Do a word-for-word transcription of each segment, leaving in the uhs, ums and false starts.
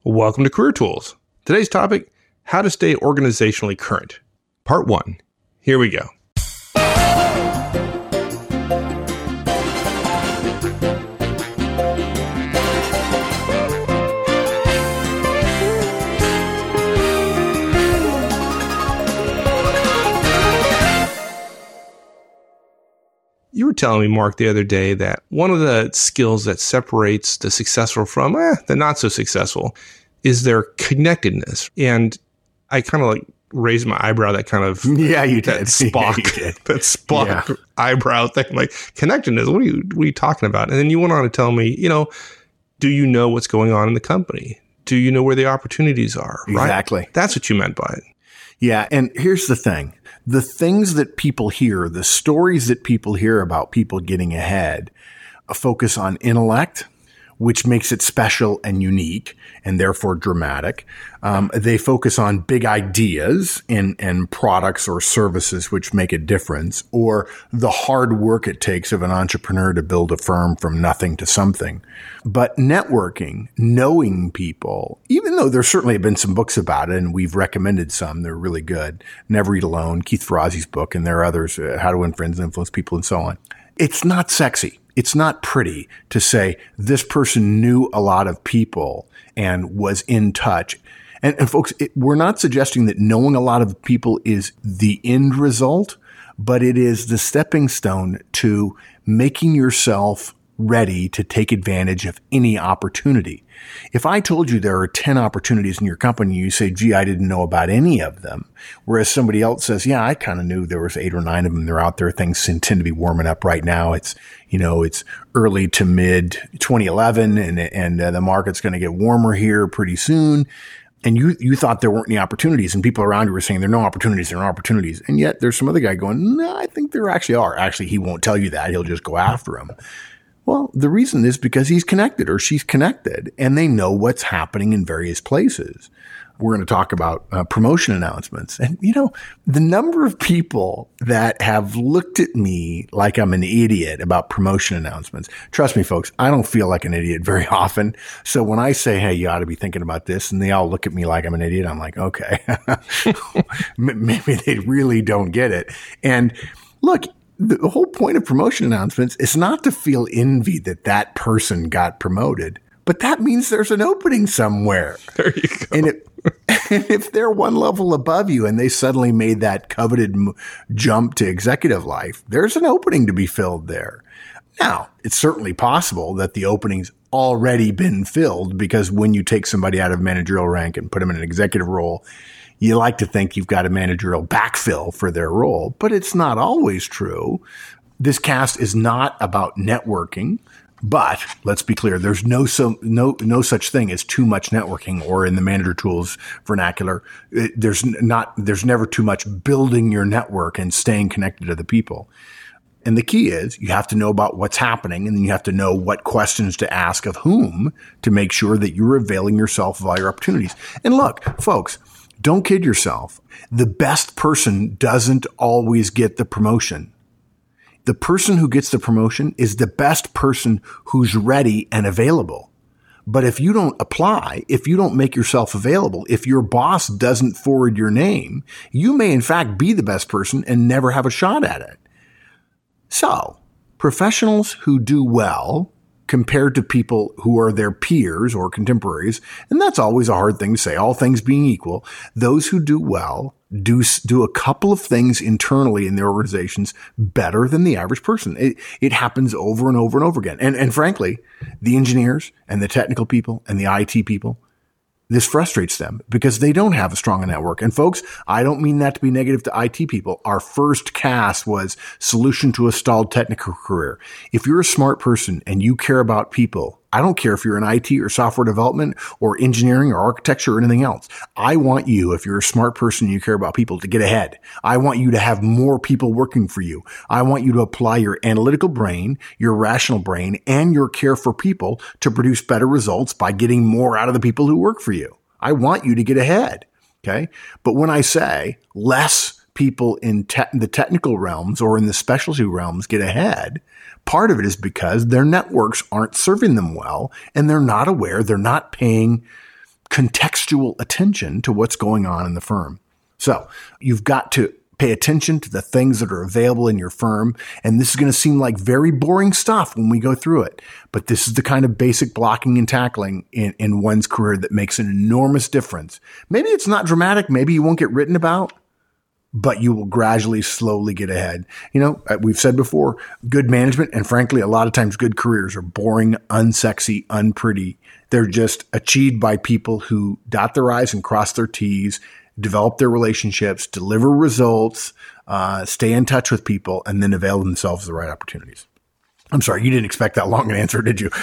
Welcome to Career Tools. Today's topic, how to stay organizationally current. Part one. Here we go. You were telling me, Mark, the other day that one of the skills that separates the successful from eh, the not so successful is their connectedness. And I kind of like raised my eyebrow, that kind of yeah, you that did. Spock, yeah, you did. that Spock yeah. eyebrow thing, like connectedness. What are you what are you talking about? And then you went on to tell me, you know, do you know what's going on in the company? Do you know where the opportunities are? Right? Exactly. That's what you meant by it. Yeah, and here's the thing. The things that people hear, the stories that people hear about people getting ahead, focus on intellect, which makes it special and unique and therefore dramatic. Um, they focus on big ideas and, and products or services which make a difference, or the hard work it takes of an entrepreneur to build a firm from nothing to something. But networking, knowing people, even though there certainly have been some books about it, and we've recommended some, they're really good. Never Eat Alone, Keith Ferrazzi's book, and there are others, uh, How to Win Friends and Influence People, and so on. It's not sexy. It's not pretty to say this person knew a lot of people and was in touch. And, and folks, it, we're not suggesting that knowing a lot of people is the end result, but it is the stepping stone to making yourself ready to take advantage of any opportunity. If I told you there are ten opportunities in your company, you say, gee, I didn't know about any of them. Whereas somebody else says, yeah, I kind of knew there was eight or nine of them. They're out there. Things tend to be warming up right now. It's, you know, it's early to mid twenty eleven and, and uh, the market's going to get warmer here pretty soon. And you, you thought there weren't any opportunities, and people around you were saying there are no opportunities, there are no opportunities. And yet there's some other guy going, no, I think there actually are. Actually, he won't tell you that. He'll just go after them. Well, the reason is because he's connected or she's connected and they know what's happening in various places. We're going to talk about uh, promotion announcements. And, you know, the number of people that have looked at me like I'm an idiot about promotion announcements. Trust me, folks, I don't feel like an idiot very often. So when I say, hey, you ought to be thinking about this, and they all look at me like I'm an idiot, I'm like, okay, maybe they really don't get it. And look, the whole point of promotion announcements is not to feel envy that that person got promoted, but that means there's an opening somewhere. There you go. And, it, and if they're one level above you and they suddenly made that coveted m- jump to executive life, there's an opening to be filled there. Now, it's certainly possible that the opening's already been filled, because when you take somebody out of managerial rank and put them in an executive role, you like to think you've got a managerial backfill for their role, but it's not always true. This cast is not about networking, but let's be clear, there's no so, no no such thing as too much networking, or in the Manager Tools vernacular, it, there's not there's never too much building your network and staying connected to the people. And the key is you have to know about what's happening, and then you have to know what questions to ask of whom to make sure that you're availing yourself of all your opportunities. And look, folks, don't kid yourself. The best person doesn't always get the promotion. The person who gets the promotion is the best person who's ready and available. But if you don't apply, if you don't make yourself available, if your boss doesn't forward your name, you may in fact be the best person and never have a shot at it. So, professionals who do well compared to people who are their peers or contemporaries, and that's always a hard thing to say, all things being equal, those who do well do do a couple of things internally in their organizations better than the average person. It, it happens over and over and over again. And, and frankly, the engineers and the technical people and the I T people, this frustrates them because they don't have a strong network. And folks, I don't mean that to be negative to I T people. Our first cast was Solution to a Stalled Technical Career. If you're a smart person and you care about people, I don't care if you're in I T or software development or engineering or architecture or anything else. I want you, if you're a smart person and you care about people, to get ahead. I want you to have more people working for you. I want you to apply your analytical brain, your rational brain, and your care for people to produce better results by getting more out of the people who work for you. I want you to get ahead. Okay. But when I say less people in te- the technical realms or in the specialty realms get ahead, part of it is because their networks aren't serving them well and they're not aware, they're not paying contextual attention to what's going on in the firm. So you've got to pay attention to the things that are available in your firm. And this is going to seem like very boring stuff when we go through it. But this is the kind of basic blocking and tackling in, in one's career that makes an enormous difference. Maybe it's not dramatic. Maybe you won't get written about, but you will gradually, slowly get ahead. You know, we've said before, good management and frankly, a lot of times good careers are boring, unsexy, unpretty. They're just achieved by people who dot their I's and cross their T's, develop their relationships, deliver results, uh, stay in touch with people, and then avail themselves of the right opportunities. I'm sorry, you didn't expect that long an answer, did you?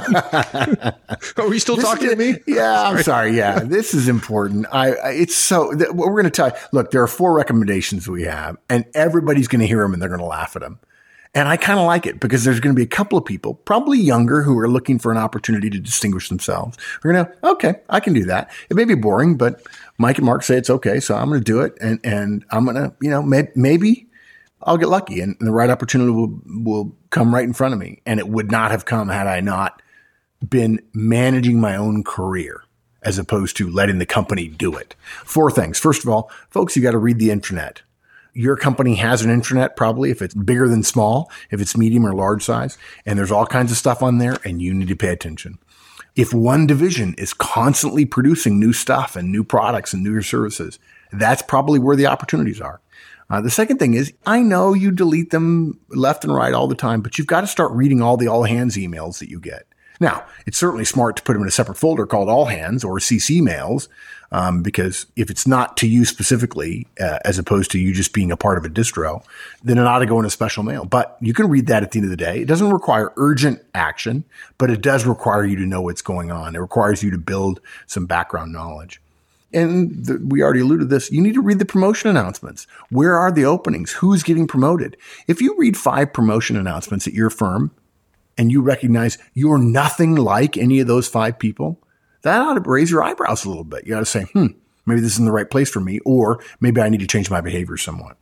Are we still this talking is, to me? Yeah, I'm sorry. Yeah, this is important. I, I it's so th- what we're going to tell you. Look, there are four recommendations we have, and everybody's going to hear them and they're going to laugh at them. And I kind of like it because there's going to be a couple of people, probably younger, who are looking for an opportunity to distinguish themselves. We're going to, okay, I can do that. It may be boring, but Mike and Mark say it's okay, so I'm going to do it, and and I'm going to, you know, may, maybe I'll get lucky, and the right opportunity will will come right in front of me. And it would not have come had I not been managing my own career as opposed to letting the company do it. Four things. First of all, folks, you got to read the intranet. Your company has an intranet, probably, if it's bigger than small, if it's medium or large size, and there's all kinds of stuff on there, and you need to pay attention. If one division is constantly producing new stuff and new products and new services, that's probably where the opportunities are. Uh, the second thing is, I know you delete them left and right all the time, but you've got to start reading all the all hands emails that you get. Now, it's certainly smart to put them in a separate folder called all hands or C C mails, um, because if it's not to you specifically, uh, as opposed to you just being a part of a distro, then it ought to go in a special mail. But you can read that at the end of the day. It doesn't require urgent action, but it does require you to know what's going on. It requires you to build some background knowledge. And the, we already alluded to this. You need to read the promotion announcements. Where are the openings? Who's getting promoted? If you read five promotion announcements at your firm and you recognize you're nothing like any of those five people, that ought to raise your eyebrows a little bit. You ought to say, hmm, maybe this isn't the right place for me, or maybe I need to change my behavior somewhat.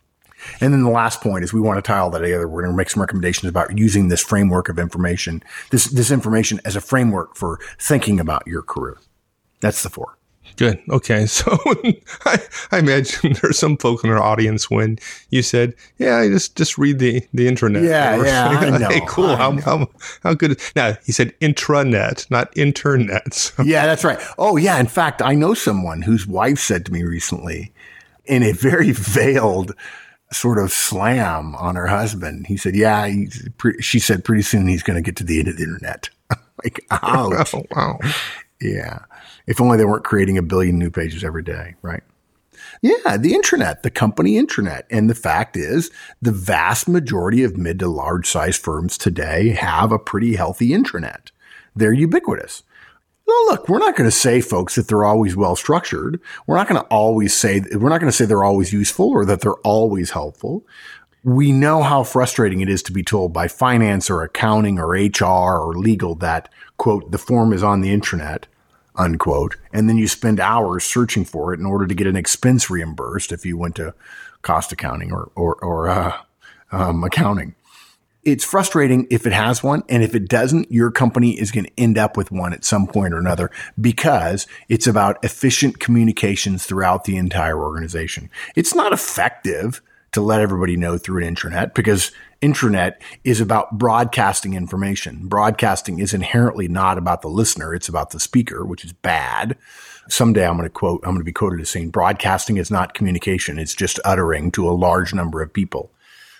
And then the last point is we want to tie all that together. We're going to make some recommendations about using this framework of information, this, this information as a framework for thinking about your career. That's the four. Good. Okay. So I, I imagine there's some folk in our audience when you said, yeah, just, just read the, the intranet. Yeah. Yeah. I know. Hey, cool. I how, know. how, how good. Now he said intranet, not internet. So. Yeah, that's right. Oh yeah. In fact, I know someone whose wife said to me recently in a very veiled sort of slam on her husband. He said, yeah, he's pre-, she said pretty soon he's going to get to the end of the internet. Like, ouch. Oh, wow. Yeah. If only they weren't creating a billion new pages every day, right? Yeah, the intranet, the company intranet. And the fact is, the vast majority of mid to large size firms today have a pretty healthy intranet. They're ubiquitous. Well, look, we're not going to say, folks, that they're always well structured. We're not going to always say, we're not going to say they're always useful or that they're always helpful. We know how frustrating it is to be told by finance or accounting or H R or legal that, quote, the form is on the intranet, unquote, and then you spend hours searching for it in order to get an expense reimbursed if you went to cost accounting or or, or uh, um, accounting. It's frustrating if it has one, and if it doesn't, your company is going to end up with one at some point or another because it's about efficient communications throughout the entire organization. It's not effective to let everybody know through an intranet because intranet is about broadcasting information. Broadcasting is inherently not about the listener. It's about the speaker, which is bad. Someday I'm going to quote, I'm going to be quoted as saying broadcasting is not communication. It's just uttering to a large number of people.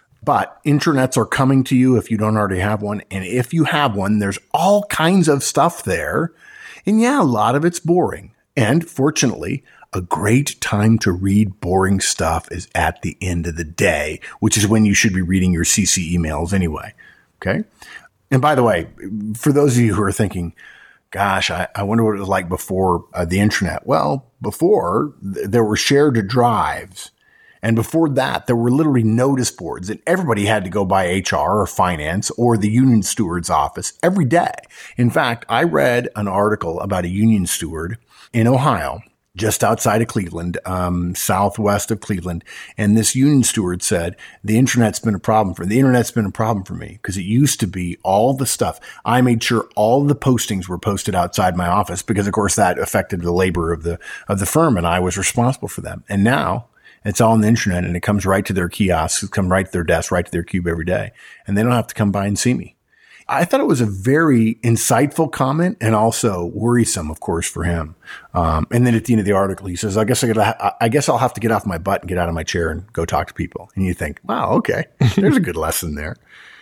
But intranets are coming to you if you don't already have one. And if you have one, there's all kinds of stuff there. And yeah, a lot of it's boring. And fortunately, a great time to read boring stuff is at the end of the day, which is when you should be reading your C C emails anyway. Okay. And by the way, for those of you who are thinking, gosh, I, I wonder what it was like before uh, the intranet. Well, before th- there were shared drives. And before that, there were literally notice boards and everybody had to go by H R or finance or the union steward's office every day. In fact, I read an article about a union steward in Ohio just outside of Cleveland, um, southwest of Cleveland. And this union steward said, the internet's been a problem for the internet's been a problem for me because it used to be all the stuff. I made sure all the postings were posted outside my office because, of course, that affected the labor of the, of the firm. And I was responsible for them. And now it's all on the internet and it comes right to their kiosks, it comes right to their desk, right to their cube every day. And they don't have to come by and see me. I thought it was a very insightful comment and also worrisome, of course, for him. Um, and then at the end of the article, he says, I guess I gotta, I guess I'll have to get off my butt and get out of my chair and go talk to people. And you think, wow, okay, there's a good lesson there.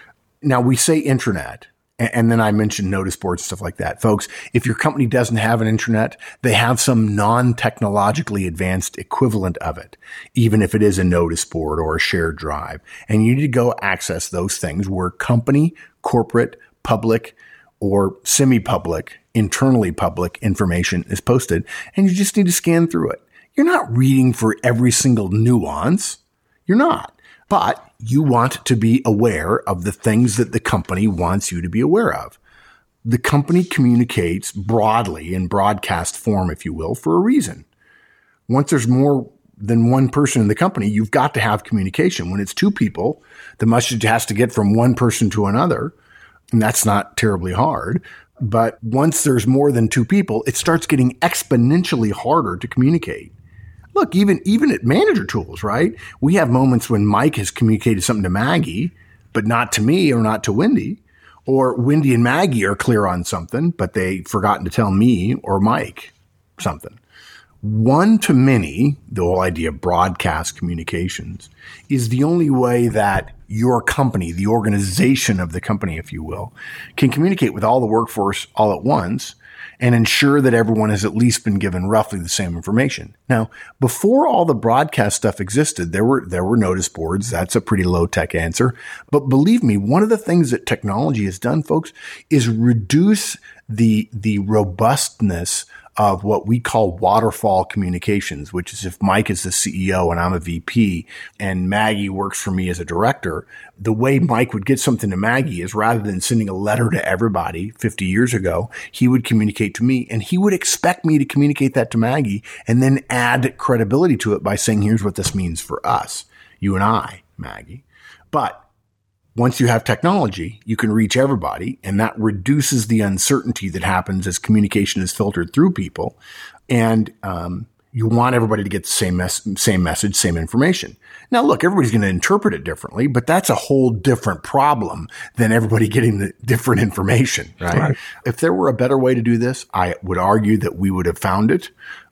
Now we say intranet. And then I mentioned notice boards and stuff like that. Folks, if your company doesn't have an intranet, they have some non-technologically advanced equivalent of it, even if it is a notice board or a shared drive. And you need to go access those things where company, corporate, public, or semi-public, internally public information is posted. And you just need to scan through it. You're not reading for every single nuance. You're not. But you want to be aware of the things that the company wants you to be aware of. The company communicates broadly in broadcast form, if you will, for a reason. Once there's more than one person in the company, you've got to have communication. When it's two people, the message has to get from one person to another, and that's not terribly hard. But once there's more than two people, it starts getting exponentially harder to communicate. Look, even even at manager tools, right? We have moments when Mike has communicated something to Maggie, but not to me or not to Wendy. Or Wendy and Maggie are clear on something, but they've forgotten to tell me or Mike something. One to many, the whole idea of broadcast communications, is the only way that your company, the organization of the company, if you will, can communicate with all the workforce all at once and ensure that everyone has at least been given roughly the same information. Now, before all the broadcast stuff existed, there were there were notice boards. That's a pretty low-tech answer. But believe me, one of the things that technology has done, folks, is reduce the the robustness of what we call waterfall communications, which is if Mike is the C E O and I'm a V P and Maggie works for me as a director, the way Mike would get something to Maggie is rather than sending a letter to everybody fifty years ago, he would communicate to me and he would expect me to communicate that to Maggie and then add credibility to it by saying, here's what this means for us, you and I, Maggie. But once you have technology, you can reach everybody, and that reduces the uncertainty that happens as communication is filtered through people. And um, you want everybody to get the same mes- same message, same information. Now, look, everybody's going to interpret it differently, but that's a whole different problem than everybody getting the different information, right? Right. If there were a better way to do this, I would argue that we would have found it.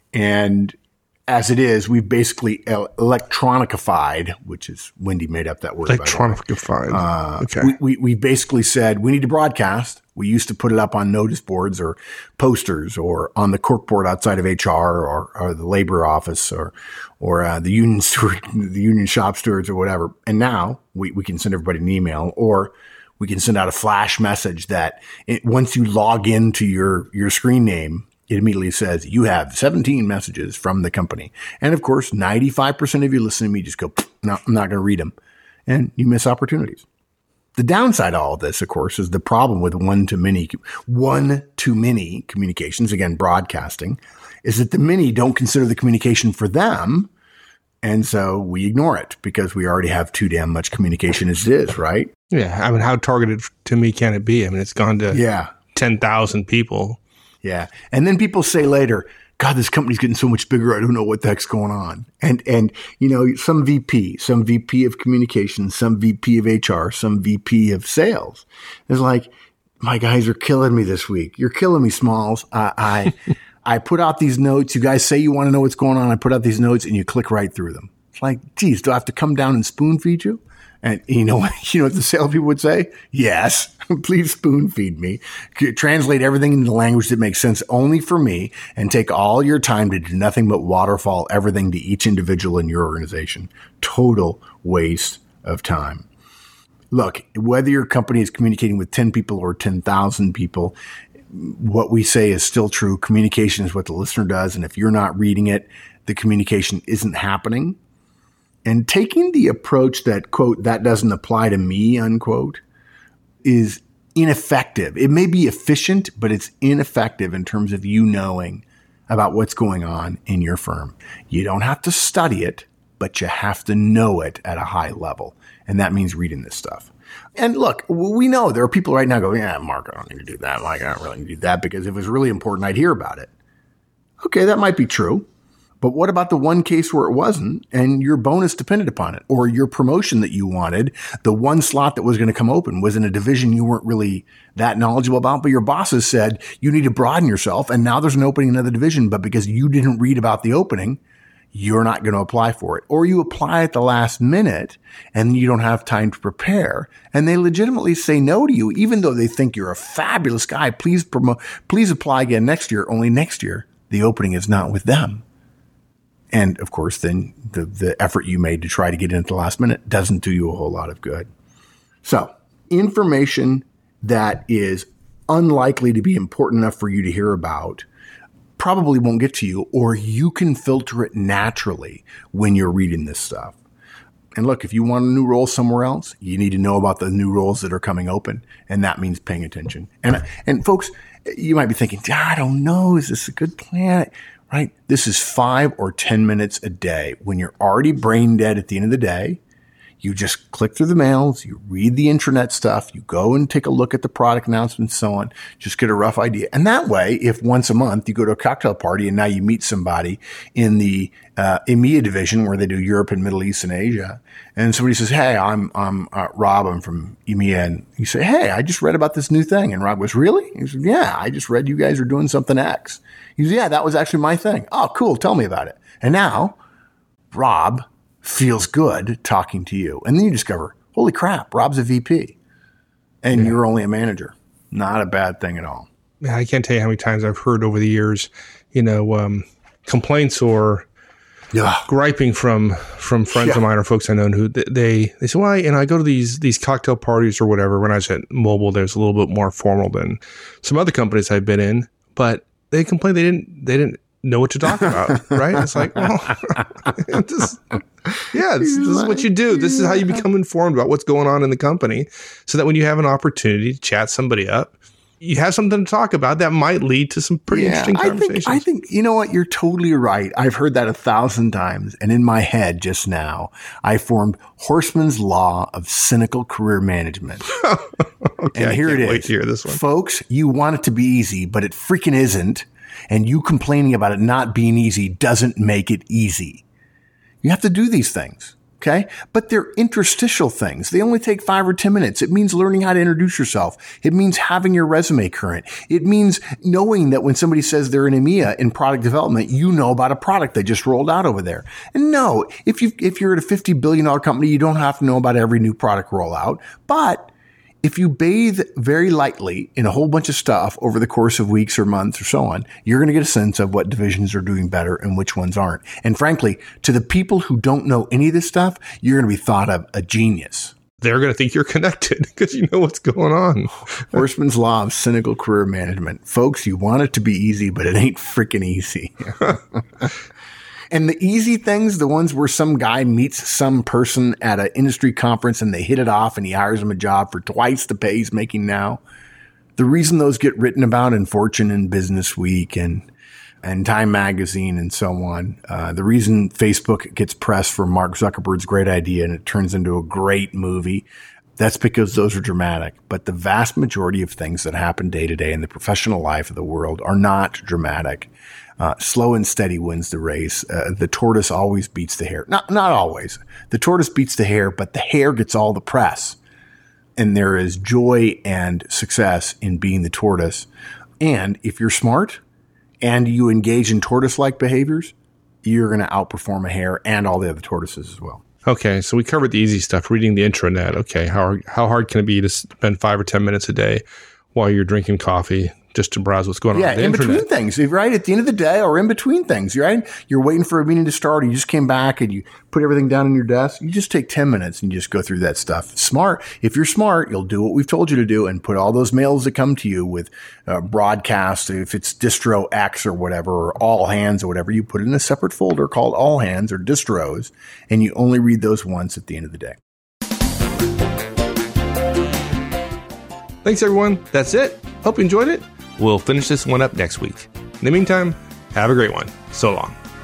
And as it is, we've basically electronified, which is Wendy made up that word. Electronified. Uh, okay. We, we, we basically said we need to broadcast. We used to put it up on notice boards or posters or on the corkboard outside of H R or, or the labor office or or uh, the union steward, the union shop stewards or whatever. And now we, we can send everybody an email or we can send out a flash message that it, once you log into your your screen name, it immediately says you have seventeen messages from the company. And of course, ninety-five percent of you listening to me just go, no, I'm not going to read them. And you miss opportunities. The downside of all of this, of course, is the problem with one to many, one to many communications, again, broadcasting, is that the many don't consider the communication for them. And so we ignore it because we already have too damn much communication as it is, right? Yeah. I mean, how targeted to me can it be? I mean, it's gone to yeah. ten thousand people. Yeah. And then people say later, God, this company's getting so much bigger. I don't know what the heck's going on. And, and, you know, some V P, some V P of communications, some V P of H R, some V P of sales. It's like, my guys are killing me this week. You're killing me, Smalls. I, I, I put out these notes. You guys say you want to know what's going on. I put out these notes and you click right through them. It's like, geez, do I have to come down and spoon feed you? And you know, you know what the salespeople would say? Yes, please spoon feed me. Translate everything into language that makes sense only for me and take all your time to do nothing but waterfall everything to each individual in your organization. Total waste of time. Look, whether your company is communicating with ten people or ten thousand people, what we say is still true. Communication is what the listener does. And if you're not reading it, the communication isn't happening. And taking the approach that, quote, that doesn't apply to me, unquote, is ineffective. It may be efficient, but it's ineffective in terms of you knowing about what's going on in your firm. You don't have to study it, but you have to know it at a high level. And that means reading this stuff. And look, we know there are people right now going, yeah, Mark, I don't need to do that. Like, I don't really need to do that because if it was really important, I'd hear about it. Okay, that might be true. But what about the one case where it wasn't and your bonus depended upon it, or your promotion that you wanted, the one slot that was going to come open was in a division you weren't really that knowledgeable about, but your bosses said you need to broaden yourself, and now there's an opening in another division, but because you didn't read about the opening, you're not going to apply for it. Or you apply at the last minute and you don't have time to prepare, and they legitimately say no to you, even though they think you're a fabulous guy. Please promote, please apply again next year. Only next year, the opening is not with them. And of course, then the, the effort you made to try to get in at the last minute doesn't do you a whole lot of good. So information that is unlikely to be important enough for you to hear about probably won't get to you, or you can filter it naturally when you're reading this stuff. And look, if you want a new role somewhere else, you need to know about the new roles that are coming open. And that means paying attention. And, and folks, you might be thinking, I don't know, is this a good plan? Right? This is five or ten minutes a day. When you're already brain dead at the end of the day, you just click through the mails, you read the intranet stuff, you go and take a look at the product announcements, so on, just get a rough idea. And that way, if once a month you go to a cocktail party and now you meet somebody in the uh, EMEA division where they do Europe and Middle East and Asia, and somebody says, hey, I'm, I'm uh, Rob, I'm from EMEA. And you say, hey, I just read about this new thing. And Rob goes, really? He says, yeah, I just read you guys are doing something X. He says, yeah, that was actually my thing. Oh, cool. Tell me about it. And now Rob feels good talking to you. And then you discover, holy crap, Rob's a V P and yeah. You're only a manager. Not a bad thing at all. Yeah, I can't tell you how many times I've heard over the years, you know, um, complaints or yeah. griping from from friends yeah. of mine or folks I know who they they say, well, I, and I go to these these cocktail parties or whatever. When I was at Mobile, there's a little bit more formal than some other companies I've been in, but they complain they didn't they didn't know what to talk about, right? It's like, well, just, yeah, this, this is what you do. This is how you become informed about what's going on in the company, so that when you have an opportunity to chat somebody up, you have something to talk about that might lead to some pretty yeah, interesting conversations. I think, I think, you know what? You're totally right. I've heard that a thousand times. And in my head just now, I formed Horstman's Law of Cynical Career Management. Okay, and here I can't it is. Wait to hear this one. Folks, you want it to be easy, but it freaking isn't. And you complaining about it not being easy doesn't make it easy. You have to do these things. Okay. But they're interstitial things. They only take five or ten minutes. It means learning how to introduce yourself. It means having your resume current. It means knowing that when somebody says they're in EMEA in product development, you know about a product they just rolled out over there. And no, if you, if you're at a fifty billion dollars company, you don't have to know about every new product rollout. But if you bathe very lightly in a whole bunch of stuff over the course of weeks or months or so on, you're going to get a sense of what divisions are doing better and which ones aren't. And frankly, to the people who don't know any of this stuff, you're going to be thought of a genius. They're going to think you're connected because you know what's going on. Horstman's Law of Cynical Career Management. Folks, you want it to be easy, but it ain't freaking easy. And the easy things, the ones where some guy meets some person at an industry conference and they hit it off and he hires him a job for twice the pay he's making now. The reason those get written about in Fortune and Business Week and and Time Magazine and so on, uh, the reason Facebook gets press for Mark Zuckerberg's great idea and it turns into a great movie, that's because those are dramatic. But the vast majority of things that happen day to day in the professional life of the world are not dramatic. Uh, slow and steady wins the race. Uh, the tortoise always beats the hare. Not, not always. The tortoise beats the hare, but the hare gets all the press. And there is joy and success in being the tortoise. And if you're smart and you engage in tortoise-like behaviors, you're going to outperform a hare and all the other tortoises as well. Okay, so we covered the easy stuff, reading the intranet. Okay, how how hard can it be to spend five or ten minutes a day while you're drinking coffee just to browse what's going yeah, on on the in internet? Between things, right? At the end of the day or in between things, right? You're waiting for a meeting to start, or you just came back and you put everything down on your desk. You just take ten minutes and you just go through that stuff. Smart. If you're smart, you'll do what we've told you to do and put all those mails that come to you with uh, broadcast, if it's distro X or whatever, or all hands or whatever, you put it in a separate folder called all hands or distros, and you only read those once at the end of the day. Thanks, everyone. That's it. Hope you enjoyed it. We'll finish this one up next week. In the meantime, Have a great one. So long.